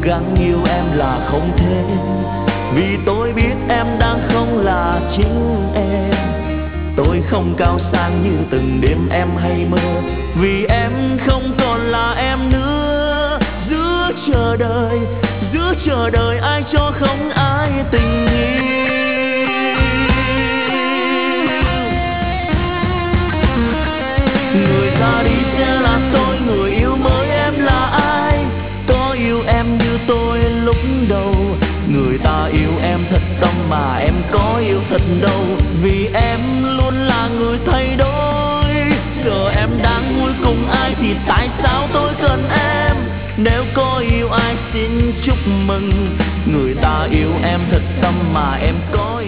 gắng yêu em là không thể, vì tôi biết em đang không là chính em. Tôi không cao sang như từng đêm em hay mơ, vì em không còn là em nữa. Giữa chờ đời ai cho không ai tình yêu. Người ra đi sẽ là tôi, người yêu mới em là ai? Có yêu em như tôi lúc đầu, người ta yêu em thật tâm mà em có yêu thật đâu, vì em luôn là người thay đổi. Giờ em đang vui cùng ai thì tại sao tôi cần em? Nếu có yêu ai xin chúc mừng, người ta yêu em thật tâm mà em có